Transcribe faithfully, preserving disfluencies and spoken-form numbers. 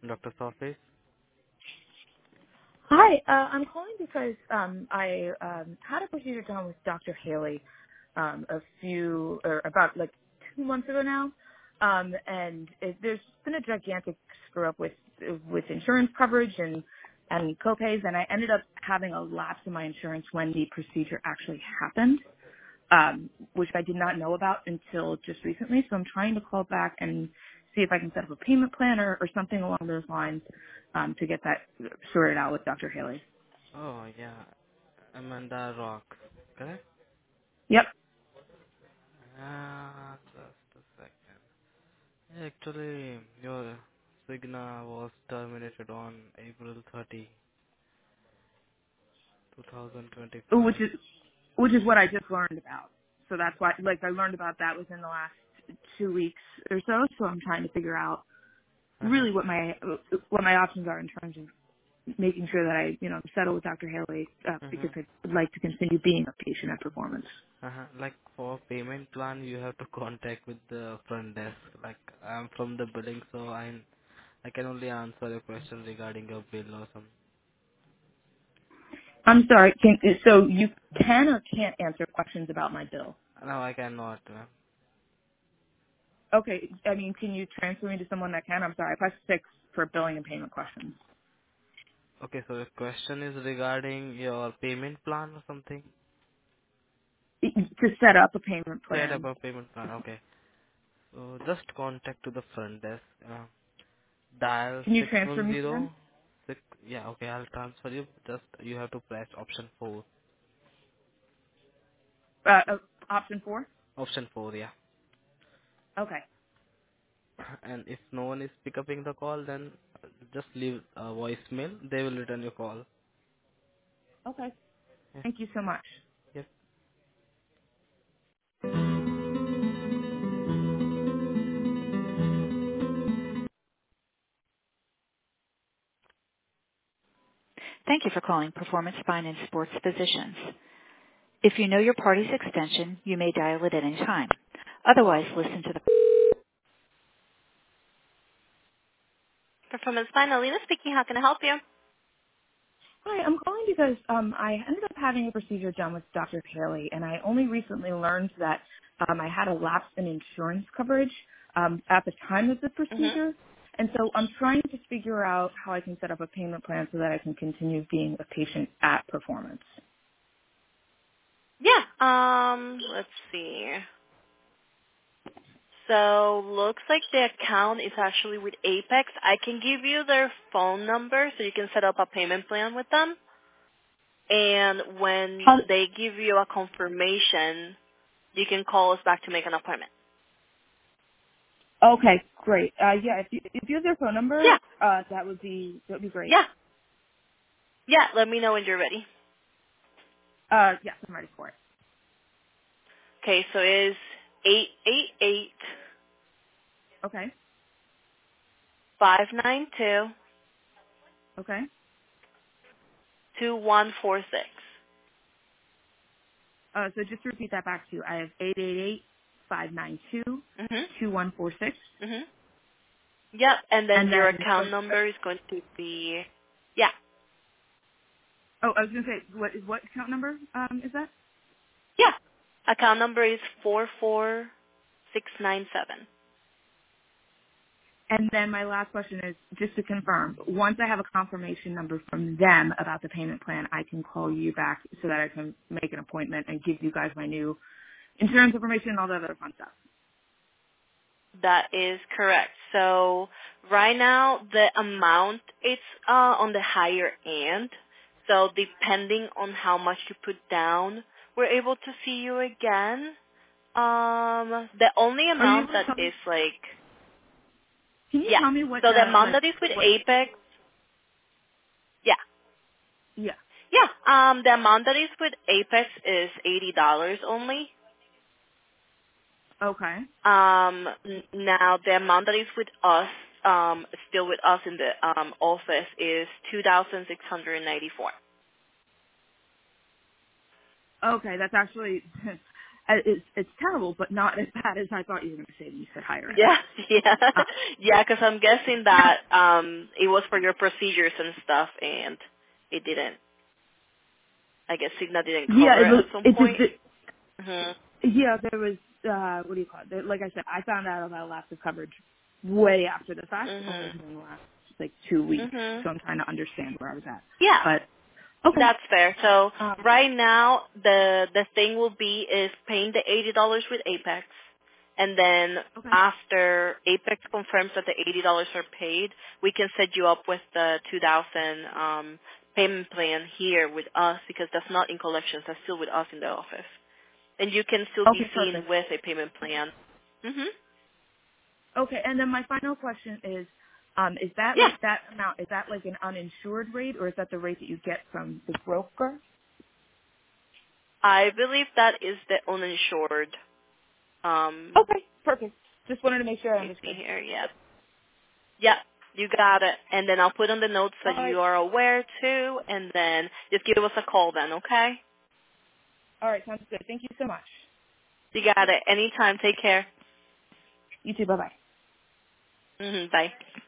Doctor's office. Hi, uh, I'm calling because um, I um, had a procedure done with Doctor Haley um, a few, or about like two months ago now, um, and it, there's been a gigantic screw up with with insurance coverage and and copays, and I ended up having a lapse in my insurance when the procedure actually happened, um, which I did not know about until just recently. So I'm trying to call back and see if I can set up a payment plan or, or something along those lines um, to get that sorted out with Doctor Haley. Oh, yeah. Amanda Rocks. Correct? Yep. Ah, just a second. Yeah, actually, your Cigna was terminated on April thirtieth, twenty Which twenty-five. is which is what I just learned about. So that's why, like, I learned about that within the last two weeks or so. So I'm trying to figure out Uh-huh. really what my what my options are in terms of making sure that I, you know, settle with Doctor Haley uh, Uh-huh. because I would like to continue being a patient at Performance. Uh-huh. Like for payment plan, you have to contact with the front desk. Like I'm from the billing, so I I can only answer your question regarding your bill or something. I'm sorry. Can, so you can or can't answer questions about my bill? No, I cannot. Uh, Okay. I mean, can you transfer me to someone that can? I'm sorry. I pressed six for billing and payment questions. okay, so the question is regarding your payment plan or something. To set up a payment Set up plan. a payment plan. Okay. So just contact to the front desk. Uh, dial Can you six transfer one me to them? zero six. Yeah. Okay. I'll transfer you. Just you have to press option four. Uh, uh, option four? Option four. Yeah. Okay. And if no one is pick upping the call, then just leave a voicemail. They will return your call. Okay. Yeah. Thank you so much. Yep. Thank you for calling Performance Spine and Sports Physicians. If you know your party's extension, you may dial it at any time. Otherwise, listen to the... Performance Spine, Alina speaking. How can I help you? Hi, I'm calling because um, I ended up having a procedure done with Doctor Haley, and I only recently learned that um, I had a lapse in insurance coverage um, at the time of the hmm procedure. And so I'm trying to figure out how I can set up a payment plan so that I can continue being a patient at Performance. Yeah. Um, let's see. So, looks like the account is actually with Apex. I can give you their phone number so you can set up a payment plan with them. And when How, they give you a confirmation, you can call us back to make an appointment. okay, great. Uh, yeah, if you, if you have their phone number, Yeah. uh, that would be that would be great. Yeah. Yeah. Let me know when you're ready. Uh, yes, I'm ready for it. Okay, so it is eight eight eight Okay, five nine two okay. two one four six. Uh, so just to repeat that back to you, I have eight eight eight five nine two Mhm. two one four six, Mhm. Yep, and then and your then account what? number is going to be yeah. Oh, I was gonna say what is what account number um is that? Yeah. Account number is four four six nine seven. And then my last question is just to confirm. Once I have a confirmation number from them about the payment plan, I can call you back so that I can make an appointment and give you guys my new insurance information and all that other fun stuff. That is correct. So right now the amount it's uh, on the higher end. So depending on how much you put down, we're able to see you again. Um, the only Are you amount able to that tell me? is like, Can you yeah. tell me what So the the amount like that is with what? Apex, yeah, Yeah. yeah. Um, the amount that is with Apex is eighty dollars only. Okay. Um, n- now the amount that is with us, um, still with us in the um office is two thousand six hundred ninety four. Okay, that's actually uh, it's it's terrible, but not as bad as I thought you were going to say when you said higher end. Yeah, yeah, Uh, yeah. Because I'm guessing that um, it was for your procedures and stuff, and it didn't. I guess Cigna didn't yeah, cover it it was. at some It point. just. Mhm. Yeah, there was, uh, what do you call it? There- Like I said, I found out about lapse of coverage way after the fact, only Mhm. within the last, like, two weeks. Mhm. So I'm trying to understand where I was at. Yeah. But, okay. That's fair. So Um, right now, the the thing will be is paying the eighty dollars with Apex, and then okay. after Apex confirms that the eighty dollars are paid, we can set you up with the two thousand um, payment plan here with us because that's not in collections. That's still with us in the office, and you can still be Okay, seen perfect. with a payment plan. Mhm. Okay, and then my final question is, um, is that, Yeah, like, that amount, is that, like, an uninsured rate, or is that the rate that you get from the broker? I believe that is the uninsured. Um, Okay, perfect. Just wanted to make sure I let me see understood. here. Yeah. Yep, you got it. And then I'll put on the notes All that right. you are aware too, and then just give us a call then, okay? All right, sounds good. Thank you so much. You got it. Anytime. Take care. You too. Bye-bye. Hmm. Bye.